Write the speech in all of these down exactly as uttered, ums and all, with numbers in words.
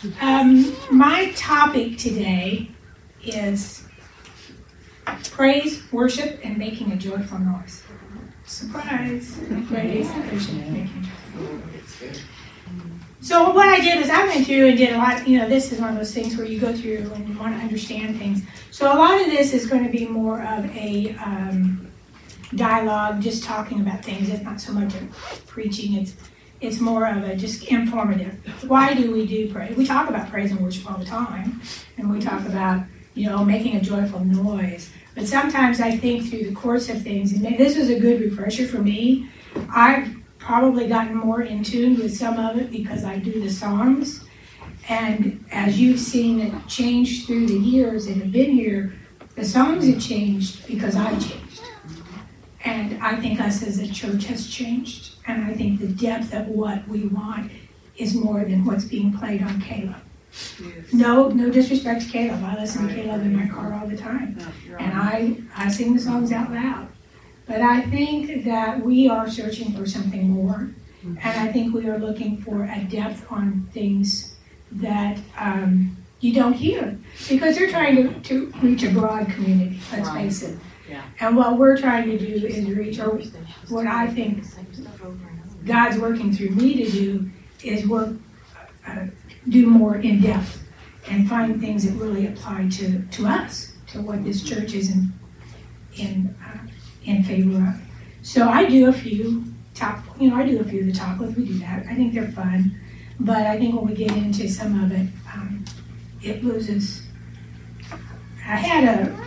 Um, my topic today is praise, worship, and making a joyful noise. Surprise! Praise, worship, and making a joyful noise. So what I did is I went through and did a lot, you know, this is one of those things where you go through and you want to understand things. So a lot of this is going to be more of a um, dialogue, just talking about things. It's not so much a preaching, it's it's more of a just informative. Why do we do praise? We talk about praise and worship all the time, and we talk about, you know, making a joyful noise. But sometimes I think through the course of things, and this was a good refresher for me, I've probably gotten more in tune with some of it because I do the Psalms. And as you've seen it change through the years that have been here, the Psalms have changed because I changed. And I think us as a church has changed. And I think the depth of what we want is more than what's being played on Caleb. Yes. No, no disrespect to Caleb. I listen to Caleb in my car all the time. And I, I sing the songs out loud. But I think that we are searching for something more. And I think we are looking for a depth on things that um, you don't hear. Because they're trying to, to reach a broad community, let's face it. Yeah. And what we're trying to do is reach, or what I think God's working through me to do is work, uh, do more in depth and find things that really apply to, to us, to what this church is in in uh, in favor of. So I do a few top, you know, I do a few of the top ones. We do that. I think they're fun, but I think when we get into some of it, um, it loses. I had a.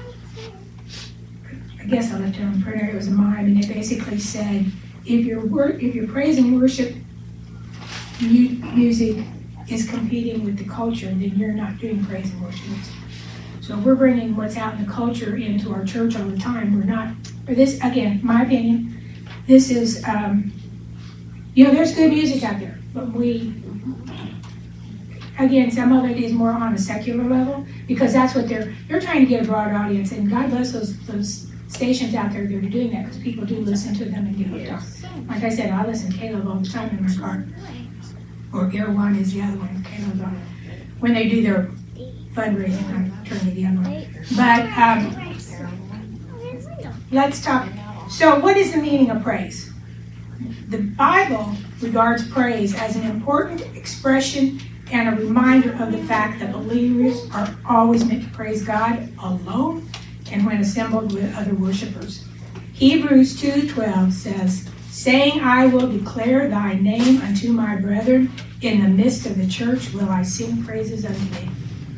I guess I left it on the printer. It was a mime, and it basically said, if your wor- if your praise and worship mu- music is competing with the culture, then you're not doing praise and worship music. So if we're bringing what's out in the culture into our church all the time, we're not. For this, again, my opinion, this is, um, you know, there's good music out there, but we, again, some of it is more on a secular level because that's what they're they're trying to get a broad audience, and God bless those those. stations out there that are doing that because people do listen to them and get hooked on. Like I said, I listen to Caleb all the time in my car. Or Air One is the other one, Caleb on. When they do their fundraising, I turn to the other one. But um, let's talk. So what is the meaning of praise? The Bible regards praise as an important expression and a reminder of the fact that believers are always meant to praise God alone and when assembled with other worshipers. Hebrews two twelve says, saying, I will declare thy name unto my brethren. In the midst of the church will I sing praises unto thee.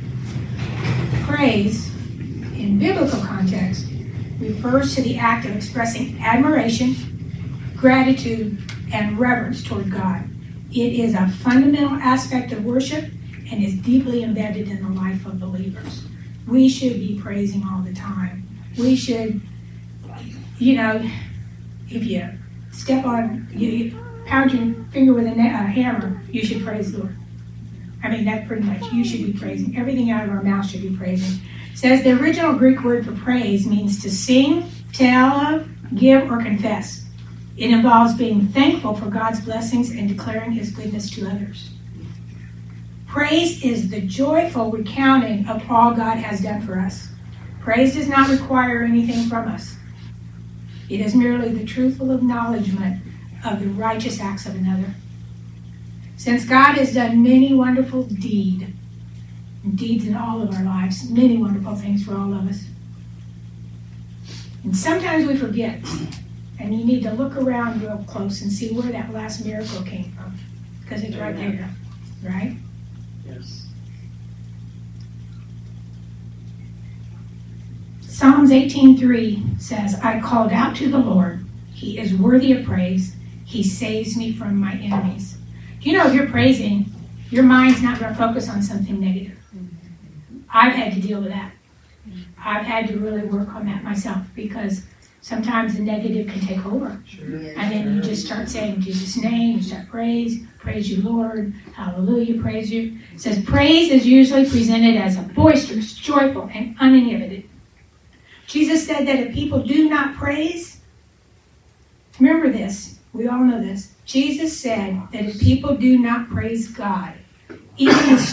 Praise, in biblical context, refers to the act of expressing admiration, gratitude, and reverence toward God. It is a fundamental aspect of worship and is deeply embedded in the life of believers. We should be praising all the time. We should, you know, if you step on, you pound your finger with a hammer, you should praise the Lord. I mean, that's pretty much, you should be praising. Everything out of our mouth should be praising. It says the original Greek word for praise means to sing, tell of, give, or confess. It involves being thankful for God's blessings and declaring his goodness to others. Praise is the joyful recounting of all God has done for us. Praise does not require anything from us. It is merely the truthful acknowledgement of the righteous acts of another. Since God has done many wonderful deed, deeds in all of our lives, many wonderful things for all of us. And sometimes we forget, and you need to look around real close and see where that last miracle came from, because it's right there, right? Yes. Psalms eighteen three says, I called out to the Lord. He is worthy of praise. He saves me from my enemies. Do you know if you're praising, your mind's not going to focus on something negative. I've had to deal with that. I've had to really work on that myself because sometimes the negative can take over. Sure. And then you just start saying Jesus' name, you start praise, praise you, Lord, hallelujah, praise you. It says praise is usually presented as a boisterous, joyful, and uninhibited. Jesus said that if people do not praise, remember this, we all know this. Jesus said that if people do not praise God, even the stones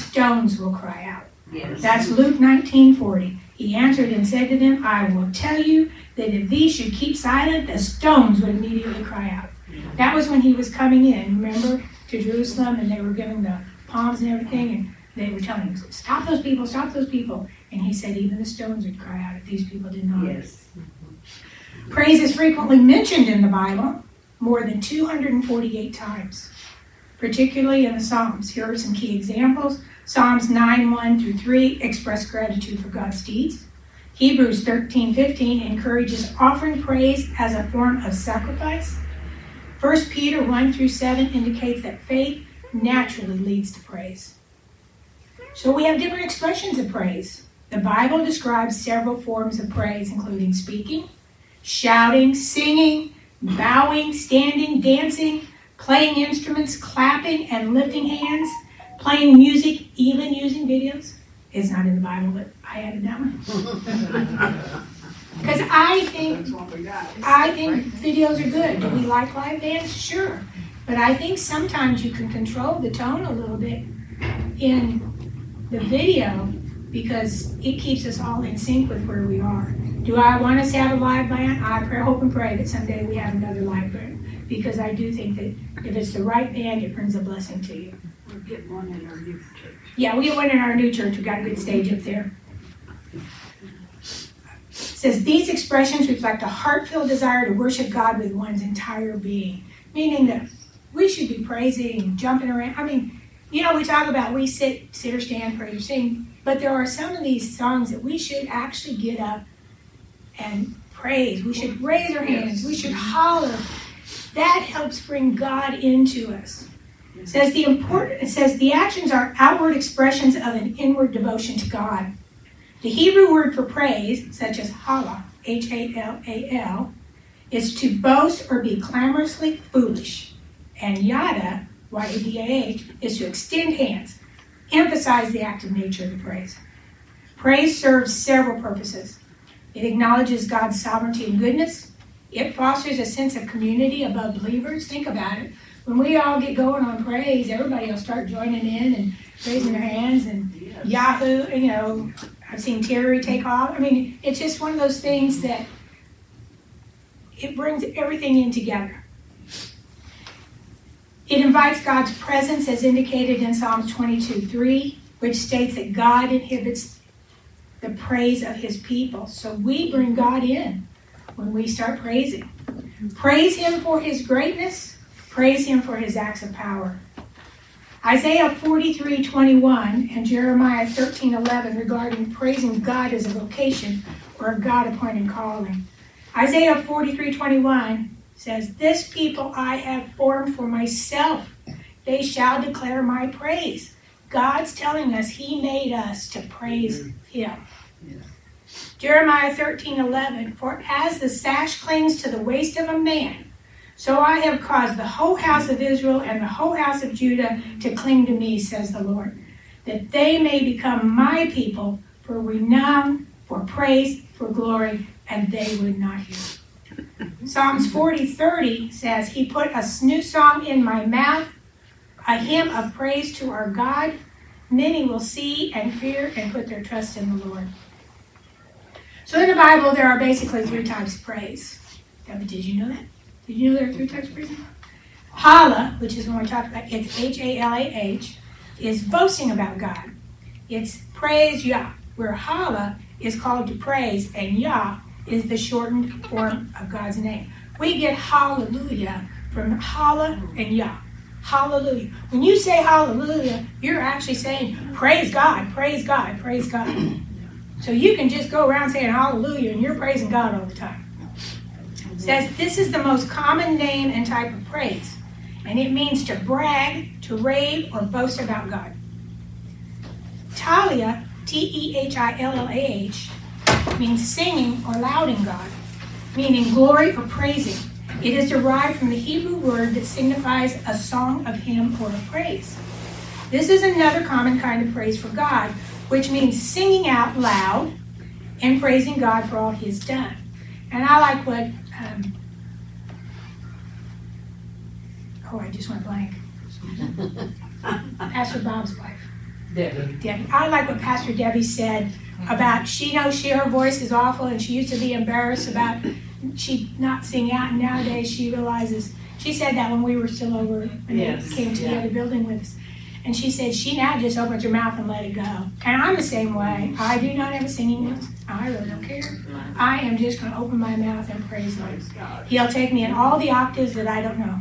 stones will cry out. Yes. That's Luke nineteen forty. He answered and said to them, I will tell you that if these should keep silent, the stones would immediately cry out. That was when he was coming in, remember, to Jerusalem, and they were giving the palms and everything, and they were telling him, stop those people, stop those people. And he said even the stones would cry out if these people did not. Yes. Praise is frequently mentioned in the Bible, more than two hundred forty-eight times, particularly in the Psalms. Here are some key examples. Psalms nine, one through three express gratitude for God's deeds. Hebrews thirteen, fifteen encourages offering praise as a form of sacrifice. First Peter one through seven indicates that faith naturally leads to praise. So we have different expressions of praise. The Bible describes several forms of praise, including speaking, shouting, singing, bowing, standing, dancing, playing instruments, clapping, and lifting hands, playing music, even using videos. It's not in the Bible, but I added that one. Because I think I think videos are good. Do we like live dance? Sure. But I think sometimes you can control the tone a little bit in the video because it keeps us all in sync with where we are. Do I want us to have a live band? I pray, hope and pray that someday we have another live band because I do think that if it's the right band, it brings a blessing to you. We'll get one in our new church. Yeah, we get one in our new church. We've got a good stage up there. It says, these expressions reflect a heart-filled desire to worship God with one's entire being. Meaning that we should be praising, jumping around. I mean, you know, we talk about we sit, sit or stand, praise or sing. But there are some of these songs that we should actually get up and praise. We should raise our hands. We should holler. That helps bring God into us. It says the important, it says the actions are outward expressions of an inward devotion to God. The Hebrew word for praise, such as hala, H A L A L, is to boast or be clamorously foolish. And yada, Y A D A H, is to extend hands, emphasize the active nature of the praise. Praise serves several purposes. It acknowledges God's sovereignty and goodness. It fosters a sense of community above believers. Think about it. When we all get going on praise, everybody will start joining in and raising their hands and yes. Yahoo, you know, I've seen Terry take off. I mean, it's just one of those things that it brings everything in together. It invites God's presence as indicated in Psalms twenty-two three, which states that God inhibits the praise of his people. So we bring God in when we start praising. Praise him for his greatness. Praise him for his acts of power. Isaiah forty-three twenty-one and Jeremiah thirteen eleven regarding praising God as a vocation or a God-appointed calling. Isaiah forty-three twenty-one says, this people I have formed for myself. They shall declare my praise. God's telling us he made us to praise him. Yeah. Jeremiah thirteen eleven, for as the sash clings to the waist of a man, so I have caused the whole house of Israel and the whole house of Judah to cling to me, says the Lord, that they may become my people for renown, for praise, for glory, and they would not hear. Psalms forty thirty says, he put a new song in my mouth, a hymn of praise to our God. Many will see and fear and put their trust in the Lord. So in the Bible, there are basically three types of praise. Did you know that? Did you know there are three types of praise? Hala, which is when we talk about, it's H A L A H, is boasting about God. It's praise Yah, where Hala is called to praise, and Yah is the shortened form of God's name. We get hallelujah from Hala and Yah. Hallelujah. When you say hallelujah, you're actually saying, praise God, praise God, praise God. So you can just go around saying hallelujah and you're praising God all the time. It says this is the most common name and type of praise. And it means to brag, to rave, or boast about God. Talia, T E H I L L A H, means singing or lauding God, meaning glory or praising. It is derived from the Hebrew word that signifies a song of hymn or of praise. This is another common kind of praise for God, which means singing out loud and praising God for all he has done. And I like what, um, oh, I just went blank. Pastor Bob's wife. Debbie. Debbie. I like what Pastor Debbie said about she knows she her voice is awful and she used to be embarrassed about she not singing out, and nowadays she realizes, she said that when we were still over when Yes, they came to yeah. the other building with us. And she said she now just opens her mouth and let it go. And I'm the same way. I do not have a singing voice. I really don't care. I am just going to open my mouth and praise Him. He'll take me in all the octaves that I don't know.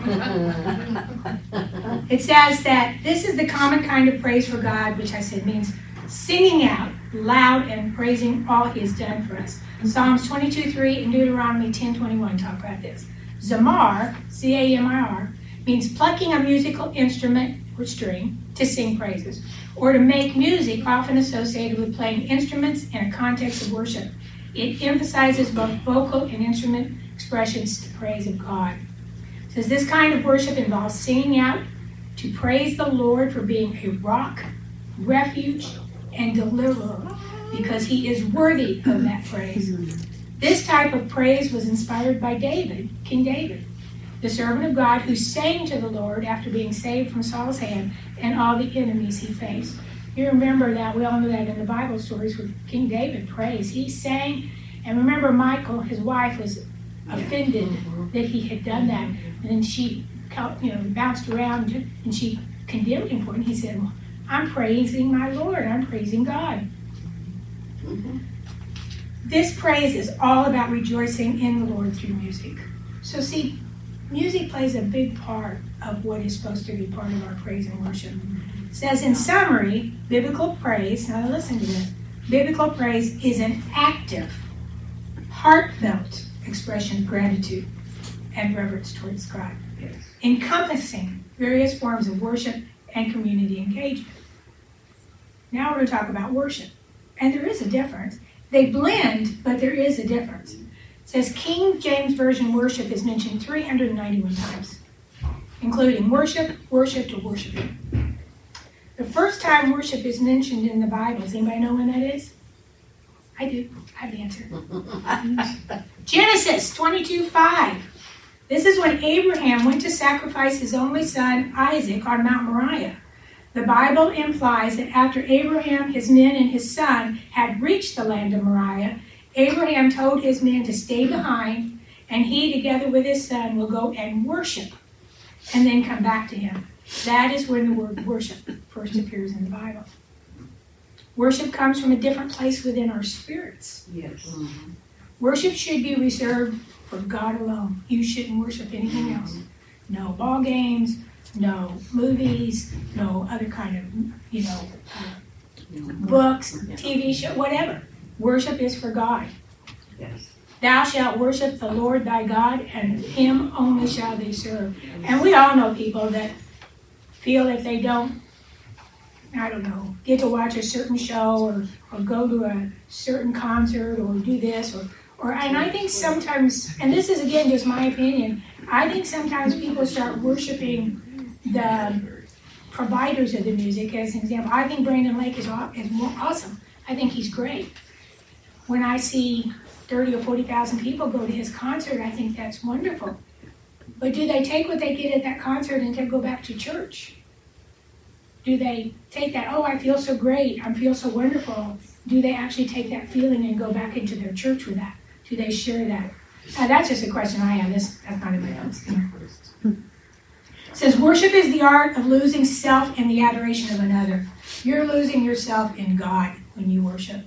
It says that this is the common kind of praise for God, which I said means singing out loud and praising all He has done for us. Psalms twenty-two three and Deuteronomy ten twenty-one talk about this. Zamar, C A M I R, means plucking a musical instrument or string to sing praises, or to make music, often associated with playing instruments in a context of worship. It emphasizes both vocal and instrument expressions to praise of God. It says this kind of worship involves singing out to praise the Lord for being a rock, refuge, and deliverer, because He is worthy of that praise. This type of praise was inspired by David, King David, the servant of God who sang to the Lord after being saved from Saul's hand and all the enemies he faced. You remember that, we all know that in the Bible stories where King David prays. He sang, and remember Michal, his wife, was offended that he had done that. And then she you know, bounced around and she condemned him for it. And he said, well, I'm praising my Lord. I'm praising God. Mm-hmm. This praise is all about rejoicing in the Lord through music. So see, music plays a big part of what is supposed to be part of our praise and worship. It says in summary, biblical praise, now listen to this, biblical praise is an active, heartfelt expression of gratitude and reverence towards God, yes, encompassing various forms of worship and community engagement. Now we're going to talk about worship. And there is a difference. They blend, but there is a difference. It says King James Version worship is mentioned three hundred ninety-one times, including worship, worship, or worshiping. The first time worship is mentioned in the Bible, does anybody know when that is? I do. I have the answer. Genesis twenty-two five. This is when Abraham went to sacrifice his only son, Isaac, on Mount Moriah. The Bible implies that after Abraham, his men, and his son had reached the land of Moriah, Abraham told his men to stay behind, and he, together with his son, will go and worship, and then come back to him. That is when the word worship first appears in the Bible. Worship comes from a different place within our spirits. Yes. Mm-hmm. Worship should be reserved for God alone. You shouldn't worship anything else. No ball games, no movies, no other kind of, you know, uh, books, T V show, whatever. Worship is for God. Yes. Thou shalt worship the Lord thy God, and Him only shall they serve. And we all know people that feel if they don't, I don't know, get to watch a certain show or, or go to a certain concert or do this or, or, and I think sometimes, and this is again just my opinion, I think sometimes people start worshiping the providers of the music. As an example, I think Brandon Lake is, aw- is more awesome. I think he's great. When I see thirty or forty thousand people go to his concert, I think that's wonderful. But do they take what they get at that concert and then go back to church? Do they take that, oh, I feel so great, I feel so wonderful. Do they actually take that feeling and go back into their church with that? Do they share that? Uh, that's just a question I have. This, that's not in my notes. It says, worship is the art of losing self in the adoration of another. You're losing yourself in God when you worship.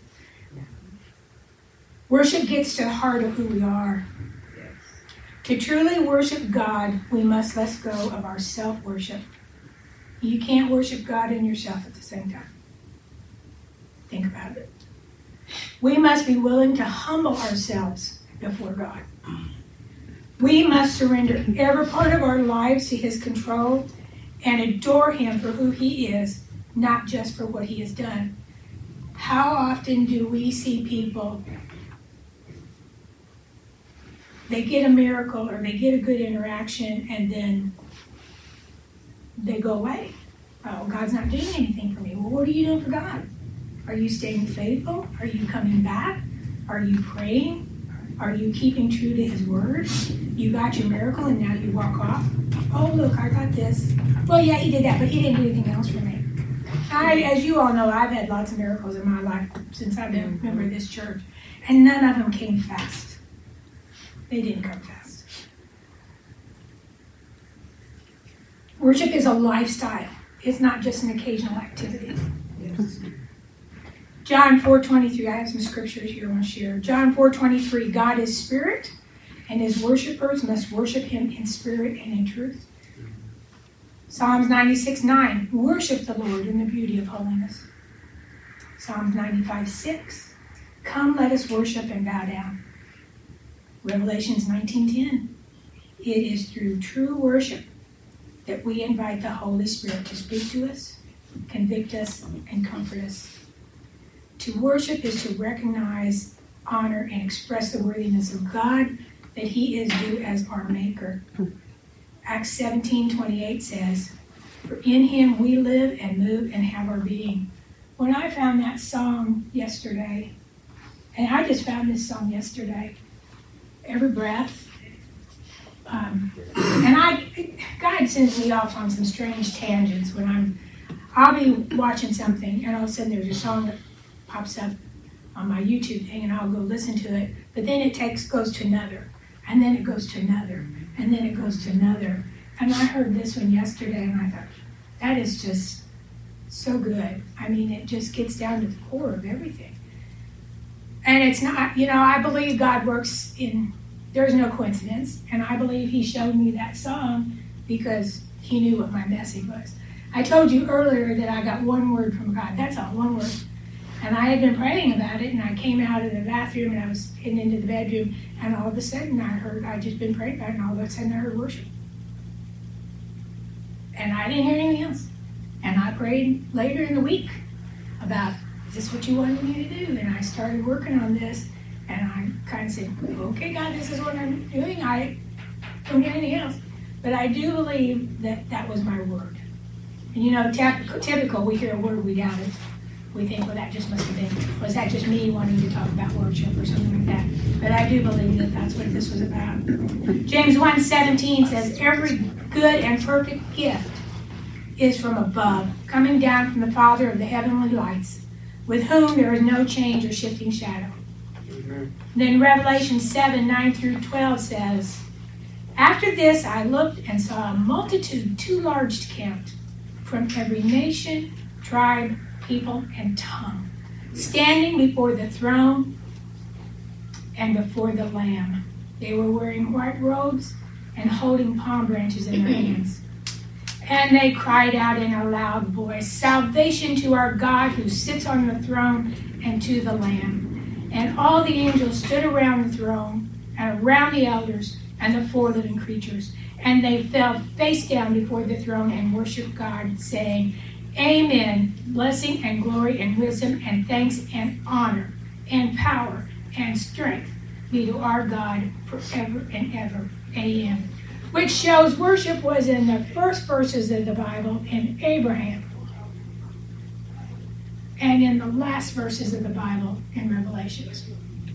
Worship gets to the heart of who we are. To truly worship God, we must let go of our self-worship. You can't worship God and yourself at the same time. Think about it. We must be willing to humble ourselves before God. We must surrender every part of our lives to His control and adore Him for who He is, not just for what He has done. How often do we see people, they get a miracle or they get a good interaction and then they go away? Oh, God's not doing anything for me. Well, what are you doing for God? Are you staying faithful? Are you coming back? Are you praying? Are you keeping true to His word? You got your miracle and now you walk off. Oh, look, I got this. Well, yeah, He did that, but He didn't do anything else for me. I, as you all know, I've had lots of miracles in my life since I've been a member of this church, and none of them came fast. They didn't come fast. Worship is a lifestyle. It's not just an occasional activity. Yes. John four twenty-three, I have some scriptures here I want to share. John four twenty-three, God is spirit, and his worshipers must worship him in spirit and in truth. Psalms ninety-six nine, worship the Lord in the beauty of holiness. Psalms ninety-five six, come let us worship and bow down. Revelations nineteen ten, it is through true worship that we invite the Holy Spirit to speak to us, convict us, and comfort us. To worship is to recognize, honor, and express the worthiness of God, that he is due as our maker. Acts seventeen twenty-eight says, for in him we live and move and have our being. When I found that song yesterday, and I just found this song yesterday, every breath, um, and I, God sends me off on some strange tangents when I'm, I'll be watching something and all of a sudden there's a song that pops up on my YouTube thing and I'll go listen to it, but then it takes goes to another, and then it goes to another, and then it goes to another. And I heard this one yesterday and I thought, that is just so good. I mean, it just gets down to the core of everything. And it's not, you know, I believe God works in, there's no coincidence, and I believe he showed me that song because he knew what my message was. I told you earlier that I got one word from God. That's all, one word. And I had been praying about it, and I came out of the bathroom, and I was heading into the bedroom, and all of a sudden I heard, I'd just been praying about it, and all of a sudden I heard worship. And I didn't hear anything else. And I prayed later in the week about, is this what you wanted me to do? And I started working on this, and I kind of said, okay, God, this is what I'm doing. I don't hear anything else. But I do believe that that was my word. And you know, typical, typical we hear a word, we doubt it. We think, well, that just must have been, was that just me wanting to talk about worship or something like that? But I do believe that that's what this was about. James one seventeen says, every good and perfect gift is from above, coming down from the Father of the heavenly lights, with whom there is no change or shifting shadow. Amen. Then Revelation seven, nine through twelve says, after this I looked and saw a multitude too large to count, from every nation, tribe, people, and tongue, standing before the throne and before the Lamb. They were wearing white robes and holding palm branches in their hands. And they cried out in a loud voice, salvation to our God who sits on the throne and to the Lamb. And all the angels stood around the throne and around the elders and the four living creatures. And they fell face down before the throne and worshiped God, saying, amen, blessing and glory and wisdom and thanks and honor and power and strength be to our God forever and ever. Amen. Which shows worship was in the first verses of the Bible in Abraham, and in the last verses of the Bible in Revelations.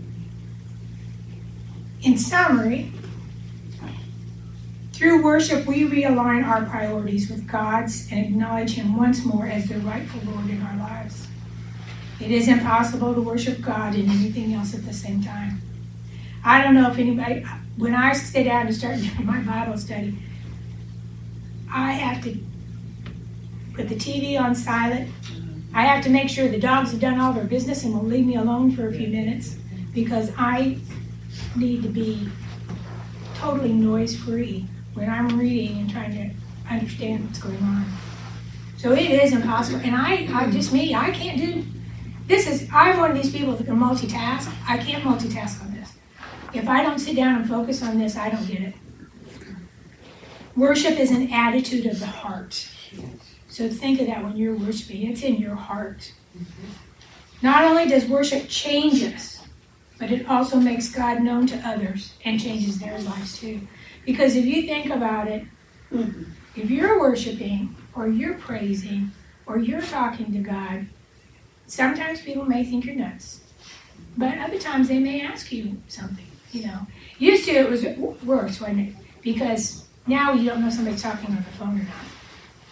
In summary, through worship we realign our priorities with God's and acknowledge him once more as the rightful Lord in our lives. It is impossible to worship God and anything else at the same time. I don't know if anybody, when I sit down to start doing my Bible study, I have to put the T V on silent. I have to make sure the dogs have done all their business and will leave me alone for a few minutes, because I need to be totally noise-free when I'm reading and trying to understand what's going on. So it is impossible. And I, I just me, I can't do, this is, I'm one of these people that can multitask. I can't multitask on this. If I don't sit down and focus on this, I don't get it. Worship is an attitude of the heart. So think of that when you're worshiping. It's in your heart. Not only does worship change us, but it also makes God known to others and changes their lives too. Because if you think about it, if you're worshiping or you're praising or you're talking to God, sometimes people may think you're nuts. But other times they may ask you something, you know. Used to it was worse, wasn't it? Because now you don't know somebody's talking on the phone or not.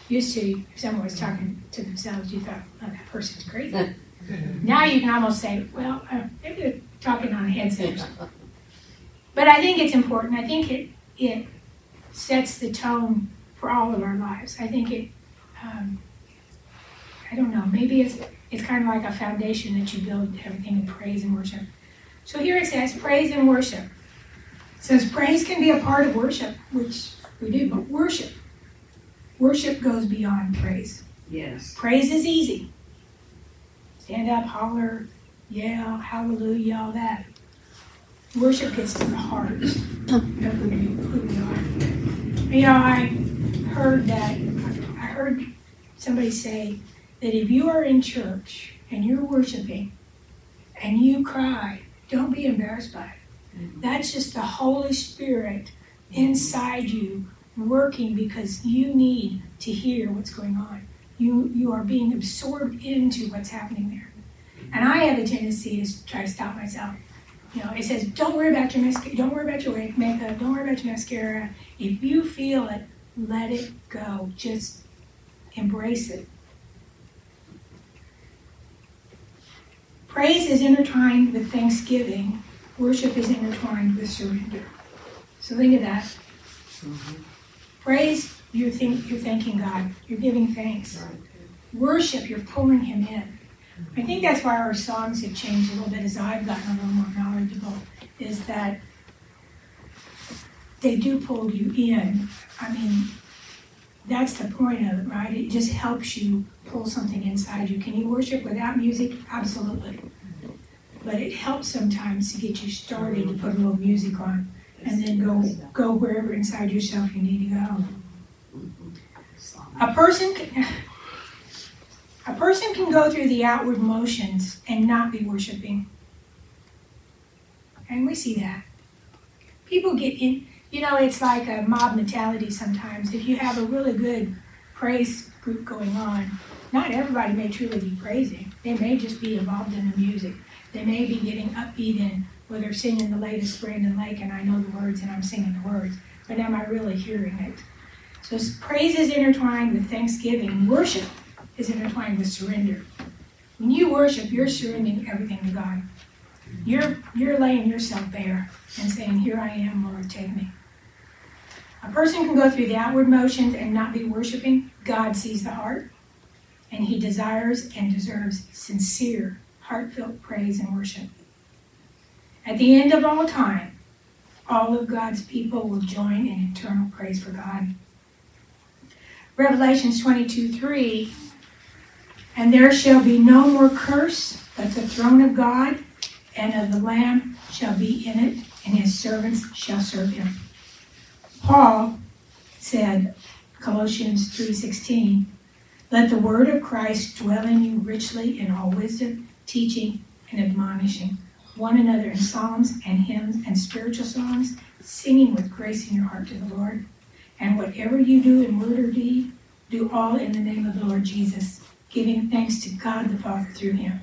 Used to, if someone was talking to themselves, you thought, oh, that person's crazy. Now you can almost say, well, uh, maybe they're talking on a headset. But I think it's important. I think it it sets the tone for all of our lives. I think it, um, I don't know, maybe it's it's kind of like a foundation that you build everything in praise and worship. So here it says praise and worship. It says praise can be a part of worship, which we do, but worship, worship goes beyond praise. Yes. Praise is easy. Stand up, holler, yell, hallelujah, all that. Worship gets to the heart of who, you, who we are. You know, I heard that, I heard somebody say that if you are in church and you're worshiping and you cry, don't be embarrassed by it. Mm-hmm. That's just the Holy Spirit inside you working because you need to hear what's going on. You you are being absorbed into what's happening there. And I have a tendency to try to stop myself. You know, it says, don't worry about your mascara, don't worry about your wig, makeup, don't worry about your mascara. If you feel it, let it go. Just embrace it. Praise is intertwined with thanksgiving. Worship is intertwined with surrender. So think of that. Mm-hmm. Praise, you're, think, you're thanking God. You're giving thanks. Right. Worship, you're pulling Him in. I think that's why our songs have changed a little bit as I've gotten a little more knowledgeable, is that they do pull you in. I mean, that's the point of it, right? It just helps you pull something inside you. Can you worship without music? Absolutely. But it helps sometimes to get you started to put a little music on and then go go wherever inside yourself you need to go. A person can... A person can go through the outward motions and not be worshiping. And we see that. People get in, you know, it's like a mob mentality sometimes. If you have a really good praise group going on, not everybody may truly be praising. They may just be involved in the music. They may be getting upbeat in where they're singing the latest Brandon Lake and I know the words and I'm singing the words. But am I really hearing it? So praise is intertwined with thanksgiving. Worship is intertwined with surrender. When you worship, you're surrendering everything to God. You're you're laying yourself bare and saying, here I am, Lord, take me. A person can go through the outward motions and not be worshiping. God sees the heart, and He desires and deserves sincere, heartfelt praise and worship. At the end of all time, all of God's people will join in eternal praise for God. Revelations twenty-two three, and there shall be no more curse, but the throne of God and of the Lamb shall be in it, and His servants shall serve Him. Paul said, Colossians three sixteen, let the word of Christ dwell in you richly in all wisdom, teaching and admonishing one another in psalms and hymns and spiritual songs, singing with grace in your heart to the Lord. And whatever you do in word or deed, do all in the name of the Lord Jesus, giving thanks to God the Father through Him.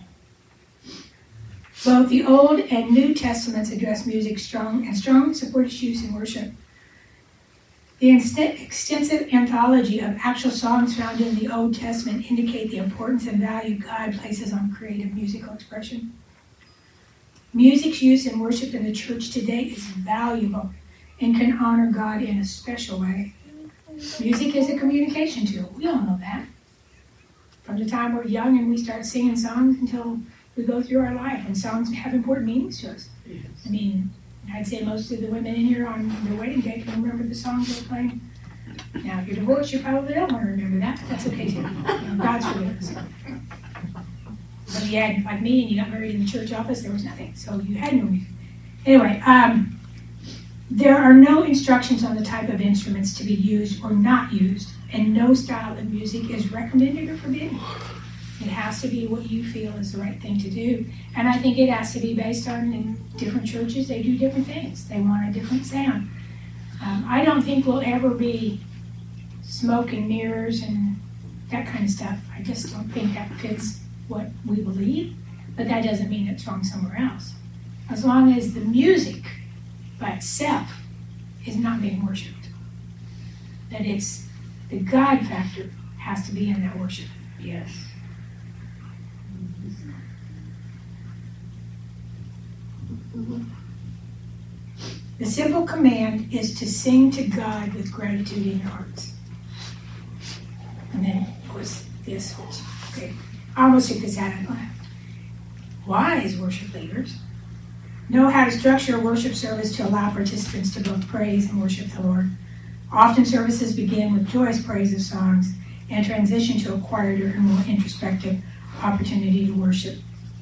Both the Old and New Testaments address music strong and strongly support its use in worship. The extensive anthology of actual songs found in the Old Testament indicate the importance and value God places on creative musical expression. Music's use in worship in the church today is valuable and can honor God in a special way. Music is a communication tool. We all know that. From the time we're young and we start singing songs until we go through our life, and songs have important meanings to us. Yes. I mean, I'd say most of the women in here on their wedding day can remember the songs they were playing. Now, if you're divorced, you probably don't want to remember that, but that's okay too. You know, God's forgiveness. But you had, like me, and you got married in the church office, there was nothing. So you had no music. Anyway, um, there are no instructions on the type of instruments to be used or not used, and no style of music is recommended or forbidden. It has to be what you feel is the right thing to do. And I think it has to be based on, in different churches, they do different things. They want a different sound. Um, I don't think we'll ever be smoke and mirrors and that kind of stuff. I just don't think that fits what we believe, but that doesn't mean it's wrong somewhere else. As long as the music by itself is not being worshipped, that it's the God factor has to be in that worship. Yes. The simple command is to sing to God with gratitude in your hearts. And then, of course, this, which, okay, I almost took this out of my wise worship leaders know how to structure a worship service to allow participants to both praise and worship the Lord. Often services begin with joyous praise of songs and transition to a quieter and more introspective opportunity to worship.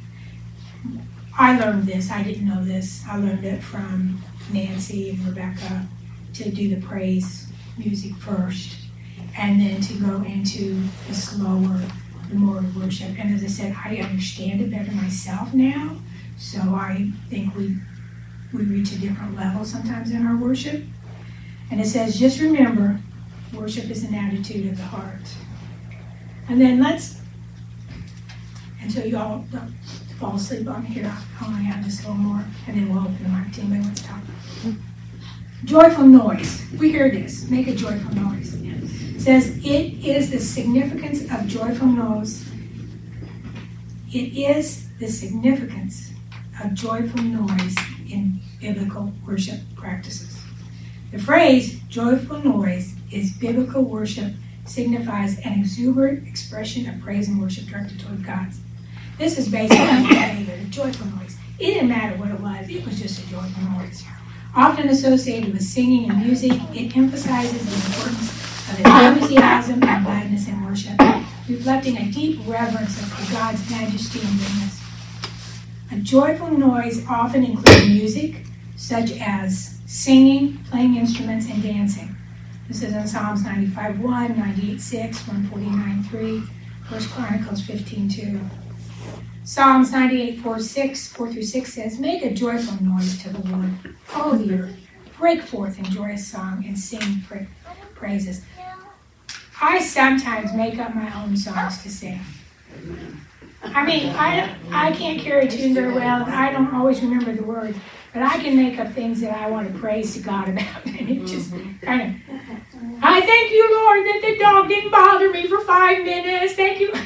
I learned this. I didn't know this. I learned it from Nancy and Rebecca to do the praise music first and then to go into the slower, the more worship. And as I said, I understand it better myself now. So I think we we reach a different level sometimes in our worship. And it says, just remember, worship is an attitude of the heart. And then let's, and so you all don't fall asleep on here. I only have just a little more, and then we'll open the mic to anybody wants to talk. Joyful noise. We hear this. Make a joyful noise. It says, it is the significance of joyful noise. It is the significance of joyful noise in biblical worship practices. The phrase joyful noise is biblical worship, signifies an exuberant expression of praise and worship directed toward God. This is basically a joyful noise. It didn't matter what it was, it was just a joyful noise. Often associated with singing and music, it emphasizes the importance of enthusiasm and gladness in worship, reflecting a deep reverence for God's majesty and goodness. A joyful noise often includes music, such as singing, playing instruments, and dancing. This is in Psalms ninety-five one, ninety-eight six, one forty-nine three, First Chronicles fifteen two. Psalms ninety-eight four six, four through six says, make a joyful noise to the Lord, all the earth. Break forth in joyous song and sing pra- praises. I sometimes make up my own songs to sing. I mean, I, I can't carry a tune very well, and I don't always remember the words, but I can make up things that I want to praise to God about, and it just kind of, I thank you, Lord, that the dog didn't bother me for five minutes. Thank you.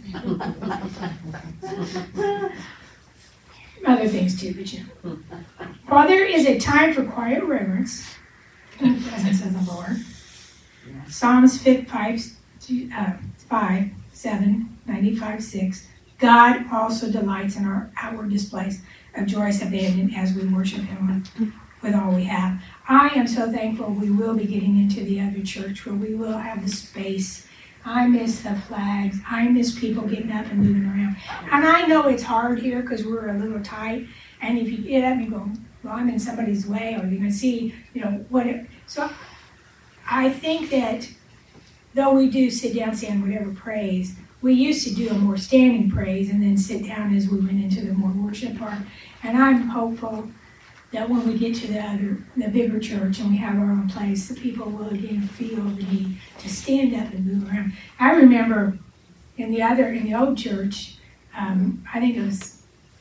Other things too, but you know. While there is a time for quiet reverence in the presence of the Lord, Psalms five, uh, five seven, ninety-five six, God also delights in our outward displays of joyous abandon as we worship Him with, with all we have. I am so thankful we will be getting into the other church where we will have the space. I miss the flags. I miss people getting up and moving around. And I know it's hard here because we're a little tight. And if you get up and go, well, I'm in somebody's way, or you're going to see, you know, what it, so I think that though we do sit down saying whatever praise, we used to do a more standing praise and then sit down as we went into the more worship part. And I'm hopeful that when we get to the other, the bigger church and we have our own place, the people will again feel the need to stand up and move around. I remember in the other, in the old church, um, I think it was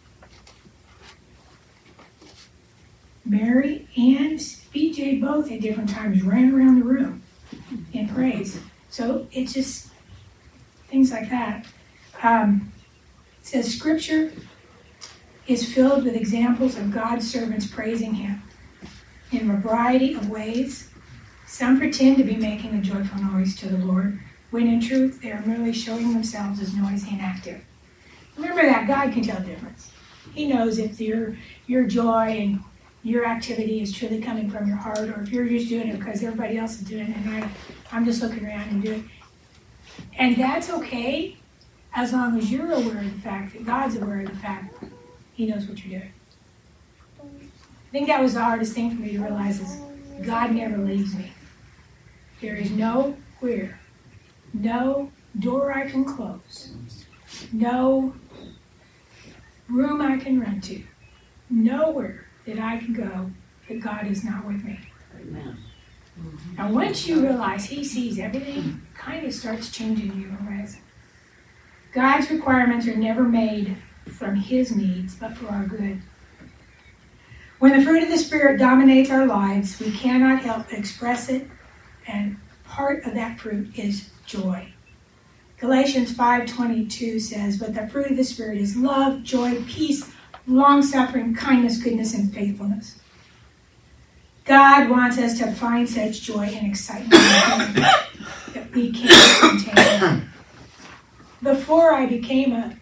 Mary and B J both at different times ran around the room in praise. So it's just things like that. Um, it says Scripture is filled with examples of God's servants praising Him in a variety of ways. Some pretend to be making a joyful noise to the Lord, when in truth they are merely showing themselves as noisy and active. Remember that God can tell the difference. He knows if your your joy and your activity is truly coming from your heart, or if you're just doing it because everybody else is doing it and I, I'm just looking around and doing it. And that's okay, as long as you're aware of the fact that God's aware of the fact that He knows what you're doing. I think that was the hardest thing for me to realize is God never leaves me. There is nowhere, no door I can close, no room I can run to, nowhere that I can go that God is not with me. Amen. Mm-hmm. And once you realize He sees everything, it kind of starts changing you in ways. God's requirements are never made from His needs, but for our good. When the fruit of the Spirit dominates our lives, we cannot help but express it, and part of that fruit is joy. Galatians five twenty-two says, but the fruit of the Spirit is love, joy, peace, long-suffering, kindness, goodness, and faithfulness. God wants us to find such joy and excitement that we can't contain. Before I became a,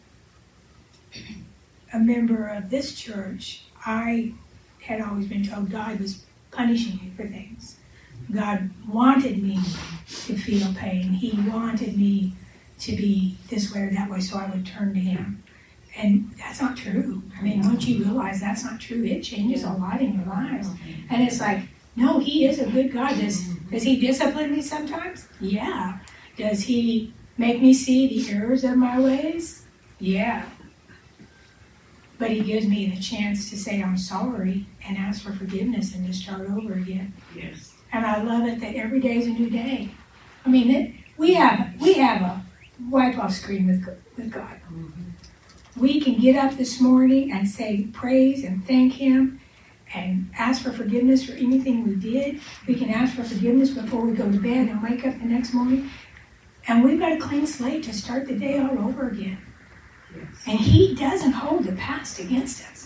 a member of this church, I had always been told God was punishing me for things. God wanted me to feel pain. He wanted me to be this way or that way, so I would turn to Him. And that's not true. I mean, once you realize that's not true, it changes a lot in your lives. And it's like, no, He is a good God. Does, does He discipline me sometimes? Yeah. Does He make me see the errors of my ways? Yeah. But He gives me the chance to say I'm sorry and ask for forgiveness and to start over again. Yes. And I love it that every day is a new day. I mean, it, we have we have a wipe-off screen with, with God. Mm-hmm. We can get up this morning and say praise and thank Him and ask for forgiveness for anything we did. We can ask for forgiveness before we go to bed and wake up the next morning. And we've got a clean slate to start the day all over again. Yes. And He doesn't hold the past against us.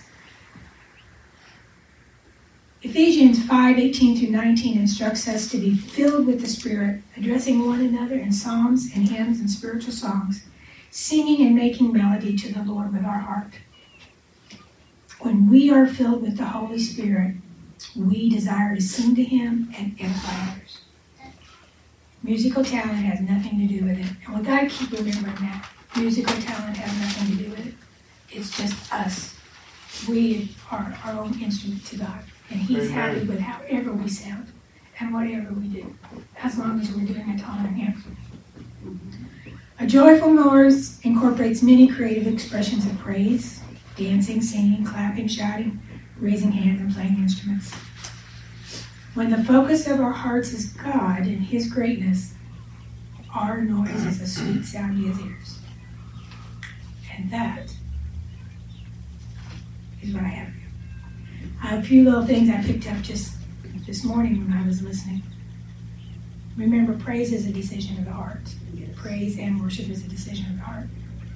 Ephesians five eighteen through nineteen instructs us to be filled with the Spirit, addressing one another in psalms and hymns and spiritual songs, singing and making melody to the Lord with our heart. When we are filled with the Holy Spirit, we desire to sing to Him and edify others. Musical talent has nothing to do with it. And we've got to keep remembering that. Musical talent has nothing to do with it. It's just us. We are our own instrument to God. And He's happy with however we sound and whatever we do, as long as we're doing it to honor Him. A joyful noise incorporates many creative expressions of praise: dancing, singing, clapping, shouting, raising hands, and playing instruments. When the focus of our hearts is God and His greatness, our noise is a sweet sound to His ears. And that is what I have for you. I have a few little things I picked up just this morning when I was listening. Remember, praise is a decision of the heart. Yes. Praise and worship is a decision of the heart.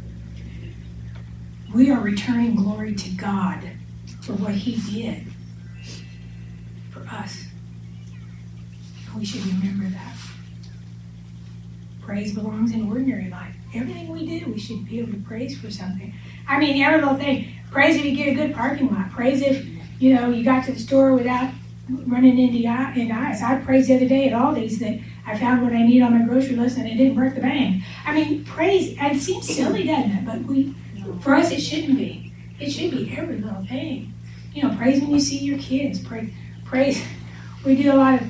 We are returning glory to God for what He did for us. And we should remember that. Praise belongs in ordinary life. Everything we do, we should be able to praise for something. I mean, every little thing. Praise if you get a good parking lot. Praise if, you know, you got to the store without running into the ice. I praised the other day at Aldi's that I found what I need on my grocery list and it didn't break the bank. I mean, praise, and it seems silly, doesn't it? But we, for us, it shouldn't be. It should be every little thing. You know, praise when you see your kids. Praise, praise. We do a lot of,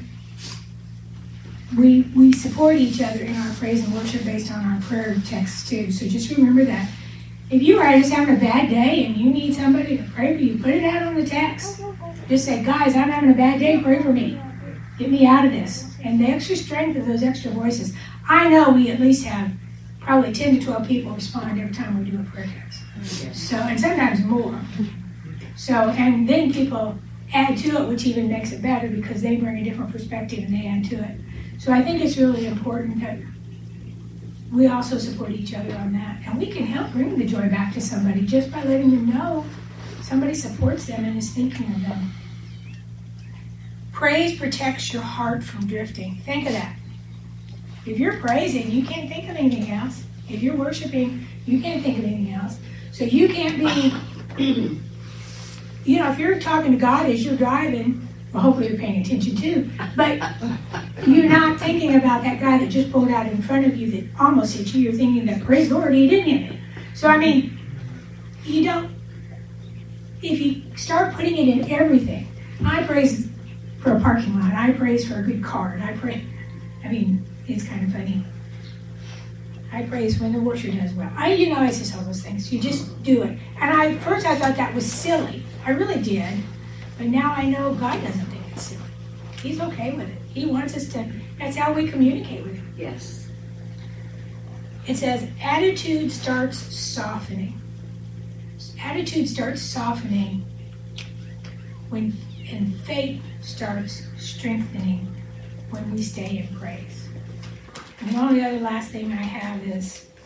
we we support each other in our praise and worship based on our prayer texts too. So just remember that. If you are just having a bad day and you need somebody to pray for you, put it out on the text. Just say, guys, I'm having a bad day, pray for me. Get me out of this. And the extra strength of those extra voices. I know we at least have probably ten to twelve people respond every time we do a prayer text. So, and sometimes more. So, and then people add to it, which even makes it better because they bring a different perspective and they add to it. So I think it's really important that we also support each other on that. And we can help bring the joy back to somebody just by letting them know somebody supports them and is thinking of them. Praise protects your heart from drifting. Think of that. If you're praising, you can't think of anything else. If you're worshiping, you can't think of anything else. So you can't be, you know, if you're talking to God as you're driving, well, hopefully you're paying attention too, but you're not thinking about that guy that just pulled out in front of you that almost hit you. You're thinking that, praise the Lord, he didn't hit me. So, I mean, you don't, if you start putting it in everything, I praise for a parking lot, I praise for a good car, and I pray, I mean, it's kind of funny. I praise when the worship does well. I, you know, it's just all those things. You just do it. And I first I thought that was silly. I really did. But now I know God doesn't think it's silly. He's okay with it. He wants us to, that's how we communicate with Him. Yes. It says, attitude starts softening. Attitude starts softening when, and faith starts strengthening when we stay in praise. And the only other last thing I have is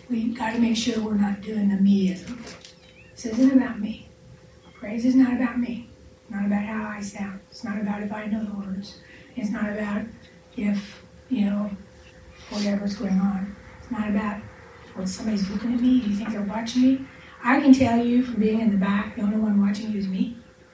we've got to make sure we're not doing the meism. This isn't about me. Praise is not about me. It's not about how I sound. It's not about if I know the words. It's not about if, you know, whatever's going on. It's not about when somebody's looking at me. Do you think they're watching me? I can tell you from being in the back, the only one watching you is me.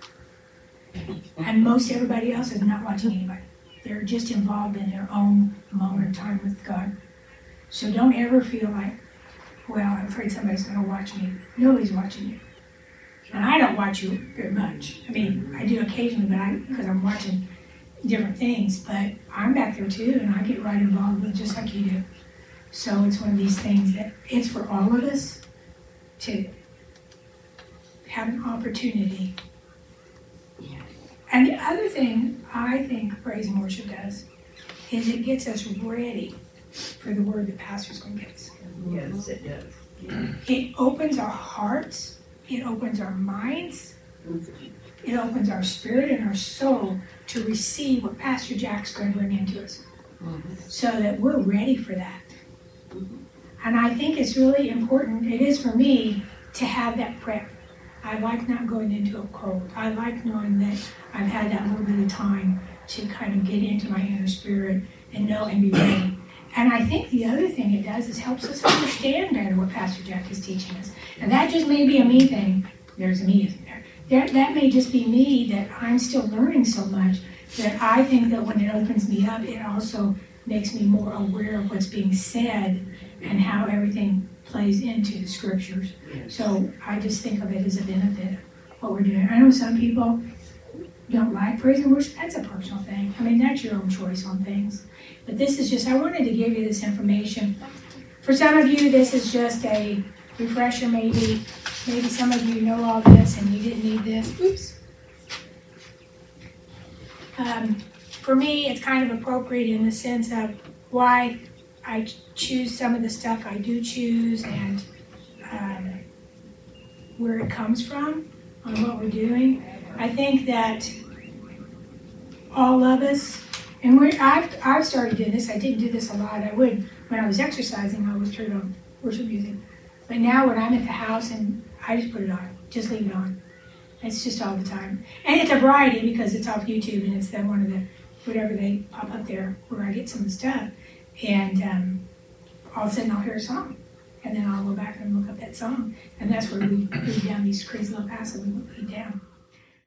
And most everybody else is not watching anybody. They're just involved in their own moment of time with God. So don't ever feel like, well, I'm afraid somebody's going to watch me. Nobody's watching you. And I don't watch you very much. I mean, I do occasionally, but I because I'm watching different things. But I'm back there too, and I get right involved with it just like you do. So it's one of these things that it's for all of us to have an opportunity. And the other thing I think praise and worship does is it gets us ready for the word the pastor's going to give us. Yes, it does. It opens our hearts. It opens our minds. It opens our spirit and our soul to receive what Pastor Jack's going to bring into us. Mm-hmm. So that we're ready for that. Mm-hmm. And I think it's really important, it is for me, to have that prep. I like not going into a cold. I like knowing that I've had that little bit of time to kind of get into my inner spirit and know and be ready. And I think the other thing it does is helps us understand better what Pastor Jack is teaching us. And that just may be a me thing. There's a me, isn't there? There, that may just be me, that I'm still learning so much that I think that when it opens me up, it also makes me more aware of what's being said and how everything plays into the scriptures. So I just think of it as a benefit of what we're doing. I know some people don't like praise and worship. That's a personal thing. I mean, that's your own choice on things. But this is just, I wanted to give you this information. For some of you, this is just a refresher maybe. Maybe some of you know all this and you didn't need this. Oops. Um, for me, it's kind of appropriate in the sense of why I choose some of the stuff I do choose and um, where it comes from on what we're doing. I think that all of us, and we're, I've, I've started doing this. I didn't do this a lot. I would, when I was exercising, I would turn on worship music. But now when I'm at the house, and I just put it on, just leave it on. It's just all the time. And it's a variety because it's off YouTube, and it's then one of the, whatever they pop up there where I get some of the stuff. And um, all of a sudden I'll hear a song. And then I'll go back and look up that song. And that's where we read down these crazy little passages we read down.